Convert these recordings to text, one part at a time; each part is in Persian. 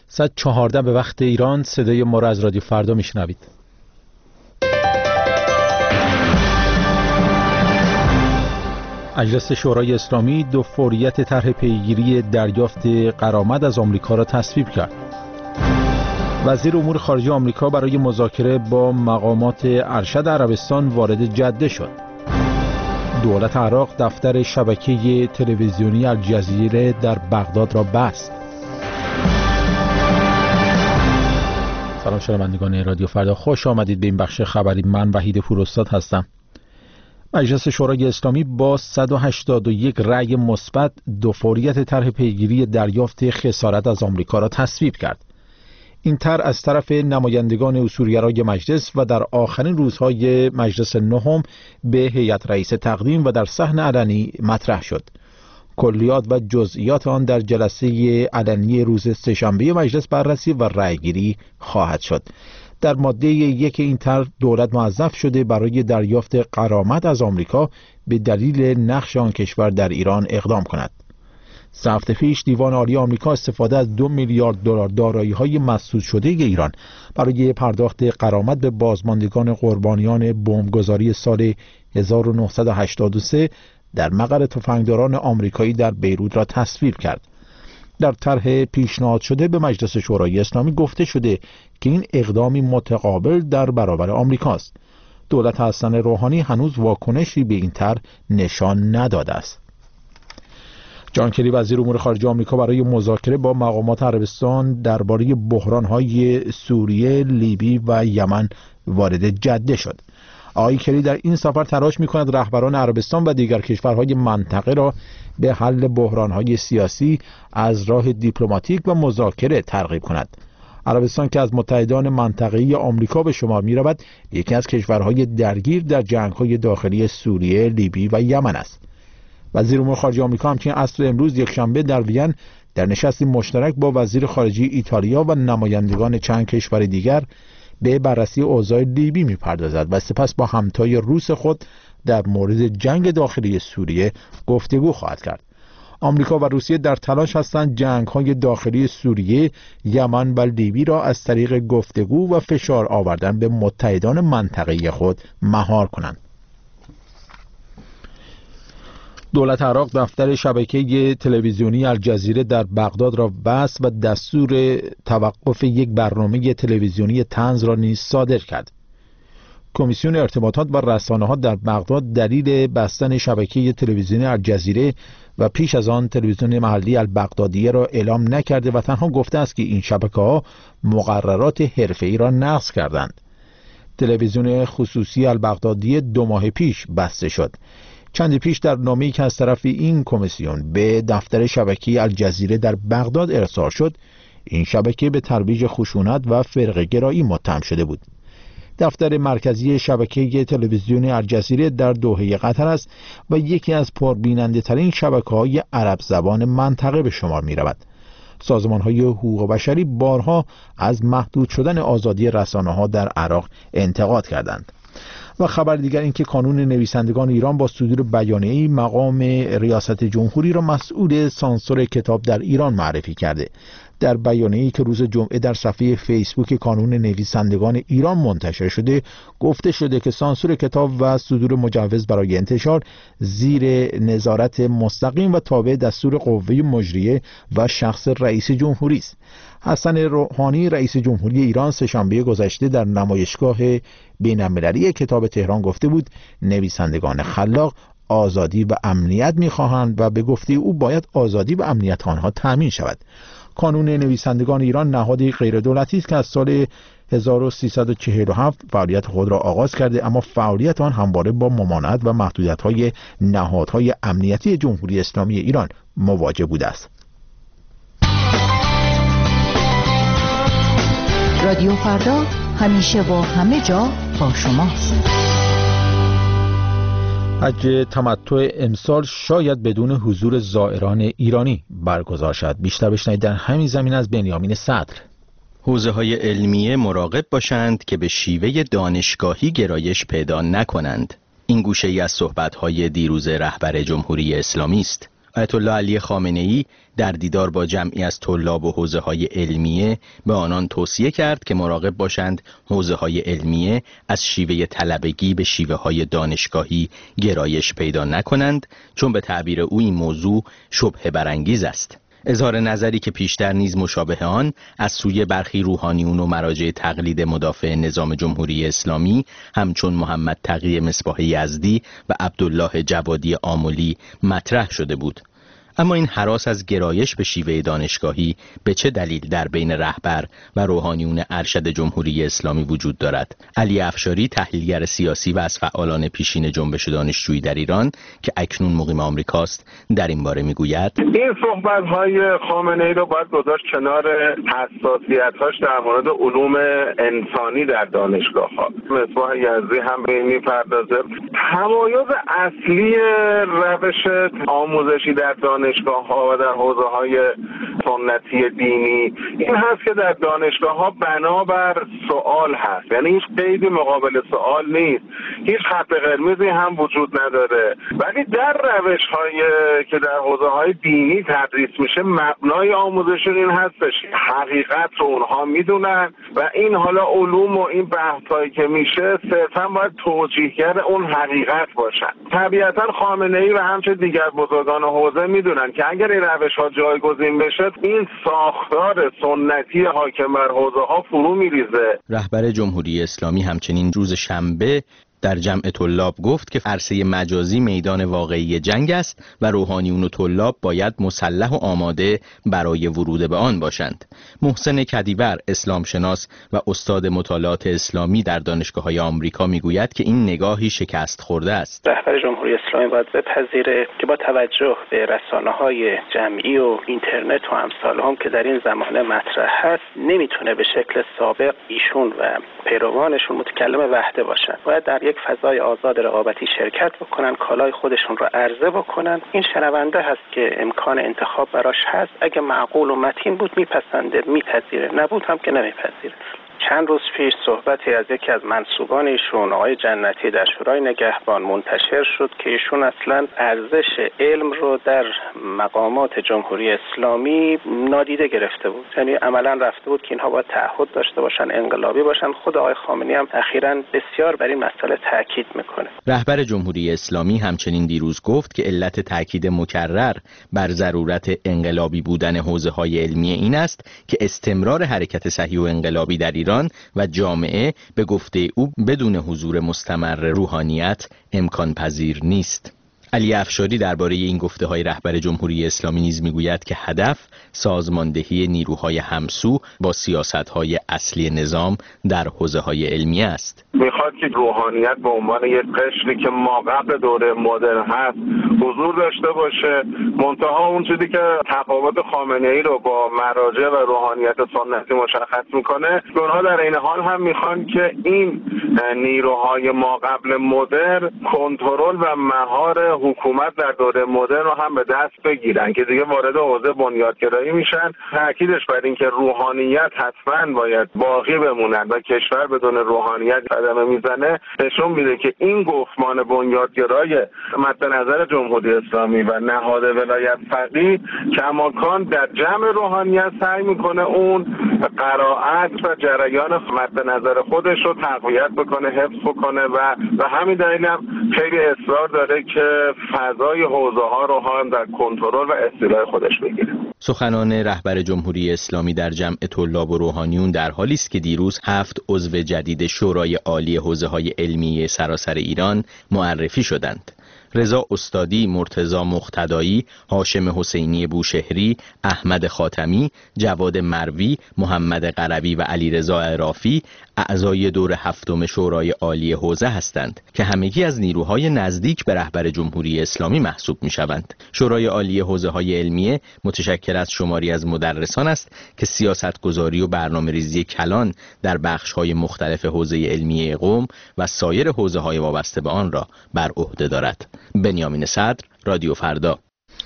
ساعت 14 به وقت ایران. صدای ما را از رادیو فردا میشنوید. مجلس شورای اسلامی دو فوریت طرح پیگیری دریافت غرامت از آمریکا را تصویب کرد. وزیر امور خارجه آمریکا برای مذاکره با مقامات ارشد عربستان وارد جده شد. دولت عراق دفتر شبکه تلویزیونی الجزیره در بغداد را بست. سلام شنوندگان رادیو فردا، خوش آمدید به این بخش خبری. من وحید پوراستاد هستم. مجلس شورای اسلامی با 181 رأی مثبت دو فوریت طرح پیگیری دریافت خسارت از آمریکا را تصویب کرد. این طرح از طرف نمایندگان اصولگرای مجلس و در آخرین روزهای مجلس نهم به هیئت رئیسه تقدیم و در صحن علنی مطرح شد. کلیات و جزئیات آن در جلسه علنی روز سه‌شنبه مجلس بررسی و رأیگیری خواهد شد. در ماده 1 این طرح دولت موظف شده برای دریافت غرامت از آمریکا به دلیل نقش آن کشور در ایران اقدام کند. 3 هفته پیش دیوان عالی آمریکا استفاده از 2 میلیارد دلار دارایی‌های مسدود شده ایران برای پرداخت غرامت به بازماندگان قربانیان بمبگذاری سال 1983 در مقر تفنگداران آمریکایی در بیروت را تصویب کرد. در طرح پیشنهاد شده به مجلس شورای اسلامی گفته شده که این اقدامی متقابل در برابر آمریکاست. دولت حسن روحانی هنوز واکنشی به این طرح نشان نداده است. جان کری وزیر امور خارجه آمریکا برای مذاکره با مقامات عربستان درباره بحران‌های سوریه، لیبی و یمن وارد جده شد. آقای کری در این سفر تلاش می‌کند رهبران عربستان و دیگر کشورهای منطقه را به حل بحران‌های سیاسی از راه دیپلماتیک و مذاکره ترغیب کند. عربستان که از متحدان منطقه‌ای آمریکا به شمار می‌رود، یکی از کشورهای درگیر در جنگ‌های داخلی سوریه، لیبی و یمن است. وزیر امور خارجه آمریکا همچنین عصر امروز یکشنبه در وین در نشستی مشترک با وزیر خارجه ایتالیا و نمایندگان چند کشور دیگر به بررسی اوضاع لیبی می‌پردازد و سپس با همتای روس خود در مورد جنگ داخلی سوریه گفتگو خواهد کرد. آمریکا و روسیه در تلاش هستند جنگ‌های داخلی سوریه، یمن و لیبی را از طریق گفتگو و فشار آوردن به متحدان منطقه‌ای خود مهار کنند. دولت عراق دفتر شبکه تلویزیونی الجزیره در بغداد را بست و دستور توقف یک برنامه تلویزیونی طنز را نیز صادر کرد. کمیسیون ارتباطات و رسانه‌ها در بغداد دلیل بستن شبکه تلویزیونی الجزیره و پیش از آن تلویزیون محلی البغدادیه را اعلام نکرده و تنها گفته است که این شبکه‌ها مقررات حرفه‌ای را نقض کردند. تلویزیون خصوصی البغدادیه 2 ماه پیش بسته شد. چندی پیش در نامه‌ای که از طرف این کمیسیون به دفتر شبکه الجزیره در بغداد ارسال شد، این شبکه به ترویج خشونت و فرقه‌گرایی متهم شده بود. دفتر مرکزی شبکه تلویزیون الجزیره در دوحه قطر است و یکی از پربیننده‌ترین شبکه‌های عرب زبان منطقه به شمار می‌رود. سازمان‌های حقوق بشری بارها از محدود شدن آزادی رسانه‌ها در عراق انتقاد کردند. و خبر دیگر این که کانون نویسندگان ایران با صدور بیانیه‌ای مقام ریاست جمهوری را مسئول سانسور کتاب در ایران معرفی کرده. در بیانیه‌ای که روز جمعه در صفحه فیسبوک کانون نویسندگان ایران منتشر شده، گفته شده که سانسور کتاب و صدور مجوز برای انتشار زیر نظارت مستقیم و تابع دستور قوه مجریه و شخص رئیس جمهوری است. حسن روحانی رئیس جمهوری ایران سه‌شنبه گذشته در نمایشگاه بین‌المللی کتاب تهران گفته بود نویسندگان خلاق آزادی و امنیت می‌خواهند و به گفته او باید آزادی و امنیت آنها تأمین شود. کانون نویسندگان ایران نهادی غیردولتی است که از سال 1347 فعالیت خود را آغاز کرده، اما فعالیت آن همواره با ممانعت و محدودیت‌های نهادهای امنیتی جمهوری اسلامی ایران مواجه بوده است. رادیو فردا همیشه و همه جا با شماست. حج تمتع امسال شاید بدون حضور زائران ایرانی برگزار شد. بیشتر بشنوید در همین زمین از بنیامین صدر. حوزه‌های علمیه مراقب باشند که به شیوه دانشگاهی گرایش پیدا نکنند. این گوشه‌ای از صحبت‌های دیروز رهبر جمهوری اسلامی است. آیت الله علی خامنه‌ای در دیدار با جمعی از طلاب و حوزه‌های علمیه به آنان توصیه کرد که مراقب باشند حوزه‌های علمیه از شیوه طلبگی به شیوه‌های دانشگاهی گرایش پیدا نکنند، چون به تعبیر او این موضوع شبهه برانگیز است. اظهار نظری که پیشتر نیز مشابه آن از سوی برخی روحانیون و مراجع تقلید مدافع نظام جمهوری اسلامی همچون محمد تقی مصباح یزدی و عبدالله جوادی آملی مطرح شده بود. اما این هراس از گرایش به شیوه دانشگاهی به چه دلیل در بین رهبر و روحانیون ارشد جمهوری اسلامی وجود دارد؟ علی افشاری، تحلیلگر سیاسی و از فعالان پیشین جنبش دانشجویی در ایران که اکنون مقیم آمریکاست، در این باره میگوید: این صحبت‌های خامنه‌ای رو باید گذاشت کنار حساسیت‌هاش در مورد علوم انسانی در دانشگاه‌ها. مصباح یزدی هم به این می‌پردازه. تمایز اصلی روش آموزشی در دانشگاه‌ها و در حوزه‌های سنتی دینی این هست که در دانشگاه‌ها بنابر سوال هست، یعنی هیچ قیدی مقابل سوال نیست، هیچ خط قرمزی هم وجود نداره. ولی در روش‌های که در حوزه‌های دینی تدریس میشه مبنای آموزشون این هستش حقیقت رو اونها میدونن و این حالا علوم و این بحثایی که میشه صرفا باید توجیهگر اون حقیقت باشن. طبیعتاً خامنه‌ای و همچنین دیگر بزرگان حوزه میدونن که اگر این روش‌ها جایگزین بشه این ساختار سنتی حاکم بر حوزه‌ها فرو میریزه. رهبر جمهوری اسلامی همچنین روز شنبه در جمع طلاب گفت که عرصه مجازی میدان واقعی جنگ است و روحانیون و طلاب باید مسلح و آماده برای ورود به آن باشند. محسن کدیور، اسلام شناس و استاد مطالعات اسلامی در دانشگاه‌های آمریکا میگوید که این نگاهی شکست خورده است. رهبر جمهوری اسلامی باید بپذیره که با توجه به رسانه‌های جمعی و اینترنت و امثال هم که در این زمانه مطرح هست، نمیتونه به شکل سابق ایشون و پیروانشون متکلم وحده باشن. باید در یک فضای آزاد رقابتی شرکت بکنن، کالای خودشون رو عرضه بکنن. این شنونده هست که امکان انتخاب براش هست، اگه معقول و متین بود میپسنده، میپذیره، نبود هم که نمیپذیره. چند روز پیش صحبتی از یکی از منسوبان ایشون، آقای جنتی، در شورای نگهبان منتشر شد که ایشون اصلا ارزش علم رو در مقامات جمهوری اسلامی نادیده گرفته بود. یعنی عملا رفته بود که اینها باید تعهد داشته باشن، انقلابی باشن. خود آقای خامنه‌ای هم اخیراً بسیار بر این مسئله تاکید میکنه. رهبر جمهوری اسلامی همچنین دیروز گفت که علت تاکید مکرر بر ضرورت انقلابی بودن حوزه‌های علمی این است که استمرار حرکت صحیح و انقلابی در ایران و جامعه به گفته او بدون حضور مستمر روحانیت امکان پذیر نیست. علی افشاری درباره این گفته‌های رهبر جمهوری اسلامی نیز میگوید که هدف سازماندهی نیروهای همسو با سیاست‌های اصلی نظام در حوزه‌های علمی است. میخواد که روحانیت به عنوان یک قشری که مابقی دوره مدرن هست حضور داشته باشه. منتها اون چیزی که تفاوت خامنه‌ای رو با مراجع و روحانیت سنتی مشخص میکنه، اونها در این حال هم میخوان که این نیروهای ماقبل مدرن کنترل و مهار حکومت در دوره مدرن رو هم به دست بگیرن که دیگه وارد حوزه بنیادگرایی میشن. تاکیدش بر این که روحانیت حتما باید باقی بمونن و کشور بدون روحانیت قدم میزنه نشون میده که این گفتمان بنیادگرای مد نظر جمهوری اسلامی و نهاد ولایت فقیه کماکان در جمع روحانیت سعی میکنه اون قرائت و جریان مد نظر خودش رو تقویت بکنه، حفظ بکنه و همین دلیل هم خیلی اصرار داره که فضای حوزه ها رو هم در کنترل و استیلای خودش بگیره. سخنان رهبر جمهوری اسلامی در جمع طلاب و روحانیون در حالی است که دیروز 7 عضو جدید شورای عالی حوزه‌های علمی سراسر ایران معرفی شدند. رضا استادی، مرتضی مقتدایی، هاشم حسینی بوشهری، احمد خاتمی، جواد مروی، محمد قروی و علیرضا عرافی اعضای دور 7 شورای عالی حوزه هستند که همگی از نیروهای نزدیک به رهبر جمهوری اسلامی محسوب می‌شوند. شورای عالی حوزه‌های علمیه متشکل از شماری از مدرسان است که سیاستگذاری و برنامه‌ریزی کلان در بخش‌های مختلف حوزه علمیه قم و سایر حوزه‌های وابسته به آن را بر عهده دارد. بنیامین صدر، رادیو فردا.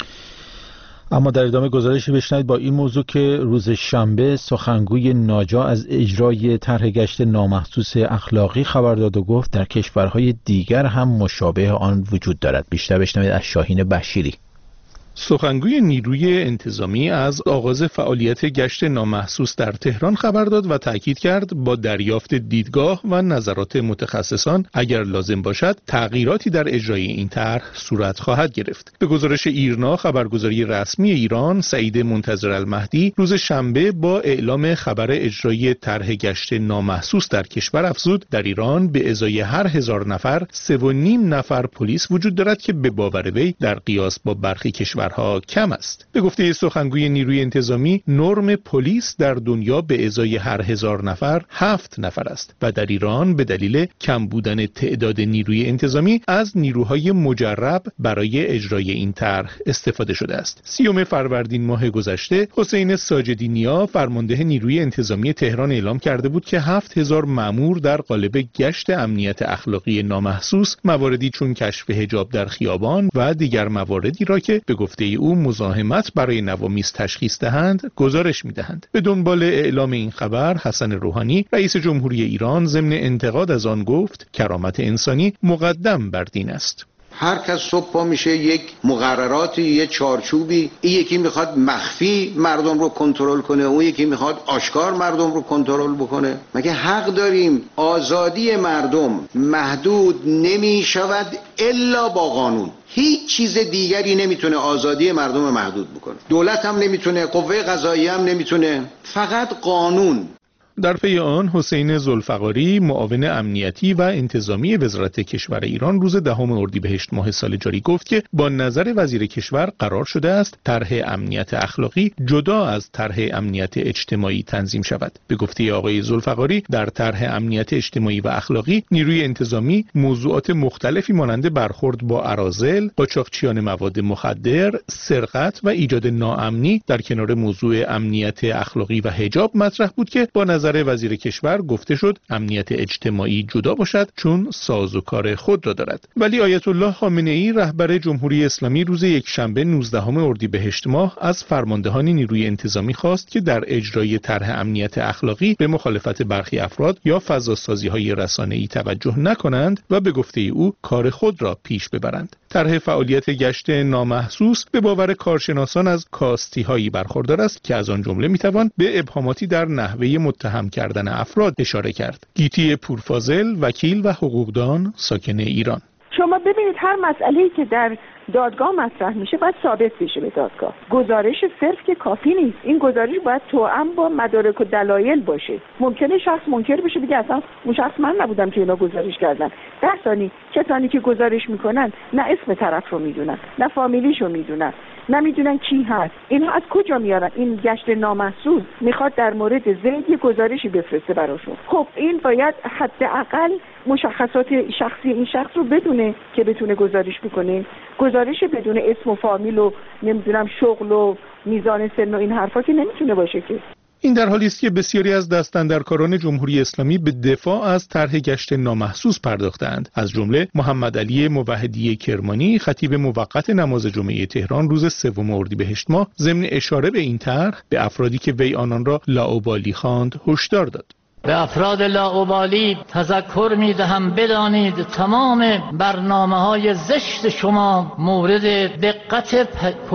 اما در ادامه گزارشی بشنوید با این موضوع که روز شنبه سخنگوی ناجا از اجرای طرح گشت نامحسوس اخلاقی خبر داد و گفت در کشورهای دیگر هم مشابه آن وجود دارد. بیشتر بشنوید از شاهین بشیری. سخنگوی نیروی انتظامی از آغاز فعالیت گشت نامحسوس در تهران خبر داد و تاکید کرد با دریافت دیدگاه و نظرات متخصصان اگر لازم باشد تغییراتی در اجرای این طرح صورت خواهد گرفت. به گزارش ایرنا، خبرگزاری رسمی ایران، سعید منتظرالمهدی روز شنبه با اعلام خبر اجرای طرح گشت نامحسوس در کشور افزود در ایران به ازای هر 1000 نفر 3.5 نفر پلیس وجود دارد که به باور وی در قیاس با برخی کشورها کم است. به گفته سخنگوی نیروی انتظامی، نرم پلیس در دنیا به ازای هر 1000 نفر 7 نفر است و در ایران به دلیل کم بودن تعداد نیروی انتظامی از نیروهای مجرب برای اجرای این طرح استفاده شده است. 30 فروردین ماه گذشته حسین ساجدی نیا فرمانده نیروی انتظامی تهران اعلام کرده بود که 7000 مأمور در قالب گشت امنیت اخلاقی نامحسوس مواردی چون کشف حجاب در خیابان و دیگر مواردی را که به گفته او مزاحمت برای نوامیس تشخیص دهند گزارش می‌دهند. به دنبال اعلام این خبر حسن روحانی رئیس جمهوری ایران ضمن انتقاد از آن گفت کرامت انسانی مقدم بر دین است. هر کس صبح پا میشه یک مقرراتی، یک چارچوبی، این یکی میخواد مخفی مردم رو کنترل کنه، اون یکی میخواد آشکار مردم رو کنترل بکنه. مگه حق داریم آزادی مردم محدود نمیشود الا با قانون؟ هیچ چیز دیگری نمیتونه آزادی مردم محدود بکنه. دولت هم نمیتونه، قوه قضاییه هم نمیتونه، فقط قانون. در پی آن حسین ذوالفقاری معاون امنیتی و انتظامی وزارت کشور ایران روز 10 اردیبهشت ماه سال جاری گفت که با نظر وزیر کشور قرار شده است طرح امنیت اخلاقی جدا از طرح امنیت اجتماعی تنظیم شود. به گفته آقای ذوالفقاری در طرح امنیت اجتماعی و اخلاقی نیروی انتظامی موضوعات مختلفی مانند برخورد با اراذل، قاچاقچیان مواد مخدر، سرقت و ایجاد ناامنی در کنار موضوع امنیت اخلاقی و حجاب مطرح بود که با نظر وزیر کشور گفته شد امنیت اجتماعی جدا باشد چون سازوکار خود را دارد. ولی آیت الله خامنه ای رهبر جمهوری اسلامی روز یکشنبه 19 اردیبهشت ماه از فرماندهان نیروی انتظامی خواست که در اجرای طرح امنیت اخلاقی به مخالفت برخی افراد یا فضاسازی‌های رسانه‌ای توجه نکنند و به گفته او کار خود را پیش ببرند. طرح فعالیت گشت نامحسوس به باور کارشناسان از کاستی‌هایی برخوردار است که از آن جمله می‌توان به ابهاماتی در نحوه متهم کردن افراد اشاره کرد. گیتی پورفاضل، وکیل و حقوقدان ساکن ایران: شما ببینید هر مسئله‌ای که در دادگاه مطرح میشه باید ثابت بشه به دادگاه. گزارش صرف که کافی نیست. این گزارش باید توأم با مدارک و دلایل باشه. ممکنه شخص منکر بشه بگه اصلا اون شخص من نبودم که اینا گزارش کردن. در ثانی کسانی که گزارش میکنن نه اسم طرف رو میدونن، نه فامیلیشو میدونن، نمیدونن کی هست. اینها از کجا میارن؟ این گشت نامحسوس میخواد در مورد زید یه گزارشی بفرسته براشون. خب این باید حداقل مشخصات شخصی این شخص رو بدونه که بتونه گزارش بکنه. گزارش بدون اسم و فامیل و نمیدونم شغل و میزان سن و این حرفا که نمیتونه باشه که. این در حالی است که بسیاری از دستاندرکاران جمهوری اسلامی به دفاع از طرح گشت نامحسوس پرداختند. از جمله محمد علی موحدی کرمانی، خطیب موقت نماز جمعه تهران روز 3 اردیبهشت ماه ضمن اشاره به این طرح به افرادی که وی آنان را لاابالی خواند هشدار داد. به افراد لاابالی تذکر می‌دهم بدانید تمام برنامه‌های زشت شما مورد دقت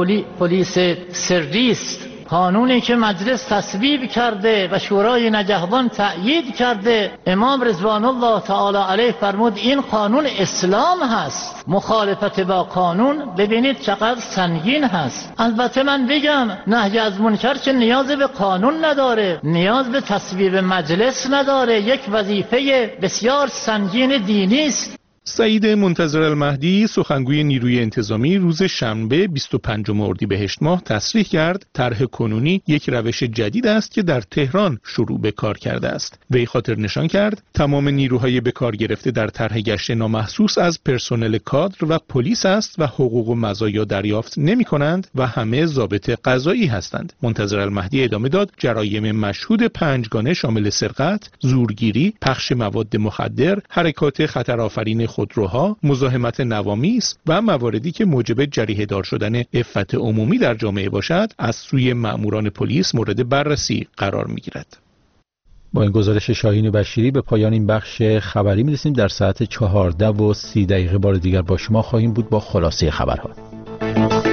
پلیس سری است. قانونی که مجلس تصویب کرده و شورای نگهبان تأیید کرده، امام رضوان الله تعالی علیه فرمود این قانون اسلام هست. مخالفت با قانون ببینید چقدر سنگین هست. البته من بگم نهی از منکر که نیاز به قانون نداره، نیاز به تصویب مجلس نداره، یک وظیفه بسیار سنگین دینی است. سعید منتظرالمهدی، سخنگوی نیروی انتظامی، روز شنبه 25 اردیبهشت ماه تصریح کرد طرح کنونی یک روش جدید است که در تهران شروع به کار کرده است. وی خاطر نشان کرد تمام نیروهای به کار گرفته در طرح گشت نامحسوس از پرسنل کادر و پلیس است و حقوق و مزایا دریافت نمی‌کنند و همه ضابط قضایی هستند. منتظرالمهدی ادامه داد جرایم مشهود 5 گانه شامل سرقت، زورگیری، پخش مواد مخدر، حرکات خطرآفرین خودروها، مزاحمت نوامیس و مواردی که موجب جریحه‌دار شدن عفت عمومی در جامعه باشد از سوی مأموران پلیس مورد بررسی قرار می‌گیرد. با این گزارش شاهین بشیری به پایان این بخش خبری می‌رسیم. در ساعت 14:30 بار دیگر با شما خواهیم بود با خلاصه خبرها.